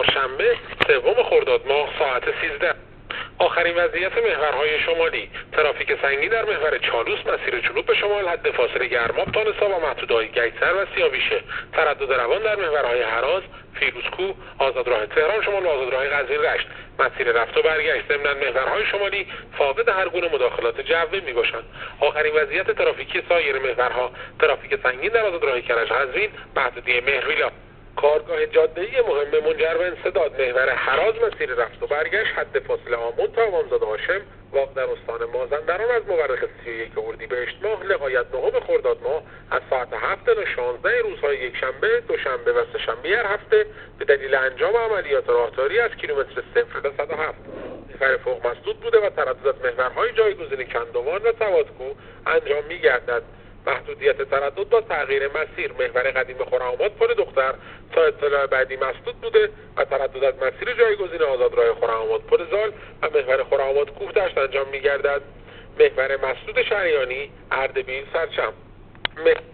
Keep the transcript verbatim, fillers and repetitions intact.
چهارشنبه سوم خرداد ماه ساعت سیزده. آخرین وضعیت محورهای شمالی: ترافیک سنگین در محور چالوس مسیر جنوب به شمال حد فاصله گرماب تا نسا و محدوده‌های گیسر و سیاویشه. تردد روان در محورهای هراز، فیروزکوه، آزادراه تهران شمال و آزادراه قزوین رشت. مسیر رفت و برگشت ضمن محورهای شمالی فاقد هر گونه مداخلات جوی میباشند. آخرین وضعیت ترافیکی سایر محورها: ترافیک سنگین در آزادراه کرج قزوین، محدودیه مهرویلا. کارگاه جاده‌ای مهم منجر به انسداد محور هراز مسیر رفت و برگشت حد فاصله آمون تا امامزاده هاشم واقع در استان مازندران از مورخ سی و یک اردیبهشت ماه لغایت نهم خرداد ماه از ساعت هفت تا شانزده روزهای یکشنبه، دوشنبه و سه‌شنبه هر هفته به دلیل انجام عملیات راهداری از کیلومتر صفر تا صد و هفت محور فوق مسدود بوده و تردد محورهای جایگزین کندوان و سوادکوه انجام می‌گردد. محدودیت تردد با تغییر مسیر: محور قدیم خرم‌آباد پل دختر تا اطلاع بعدی مسدود بوده و تردد از مسیر جایگزین آزادراه خرم‌آباد پل زال و محور خرم‌آباد کوه دشت انجام می‌گردد. محور مسدود شریانی اردبیل سرچم.